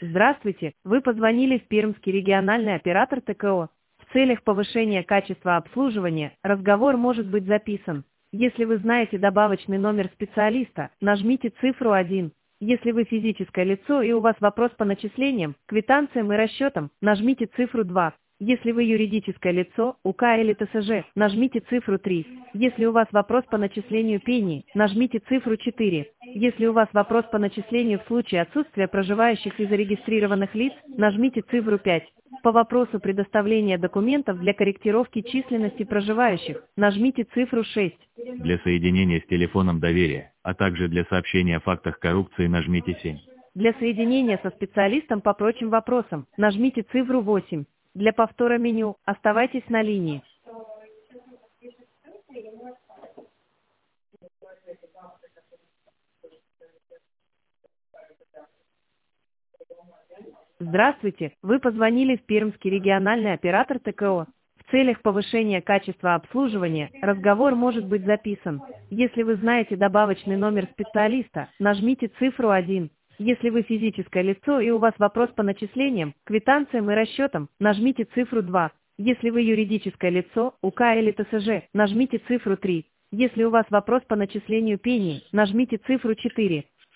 Здравствуйте, вы позвонили в Пермский региональный оператор ТКО. В целях повышения качества обслуживания разговор может быть записан. Если вы знаете добавочный номер специалиста, нажмите цифру 1. Если вы физическое лицо и у вас вопрос по начислениям, квитанциям и расчетам, нажмите цифру 2. Если вы юридическое лицо, УК или ТСЖ, нажмите цифру 3. Если у вас вопрос по начислению пений, нажмите цифру 4. Если у вас вопрос по начислению в случае отсутствия проживающих и зарегистрированных лиц, нажмите цифру 5. По вопросу предоставления документов для корректировки численности проживающих, нажмите цифру 6. Для соединения с телефоном доверия, а также для сообщения о фактах коррупции нажмите 7. Для соединения со специалистом по прочим вопросам, нажмите цифру 8. Для повтора меню оставайтесь на линии. Здравствуйте, вы позвонили в Пермский региональный оператор ТКО. В целях повышения качества обслуживания разговор может быть записан. Если вы знаете добавочный номер специалиста, нажмите цифру 1. Если вы физическое лицо и у вас вопрос по начислениям, квитанциям и расчетам, нажмите цифру 2. Если вы юридическое лицо, УК или ТСЖ, нажмите цифру 3. Если у вас вопрос по начислению пений, нажмите цифру 4.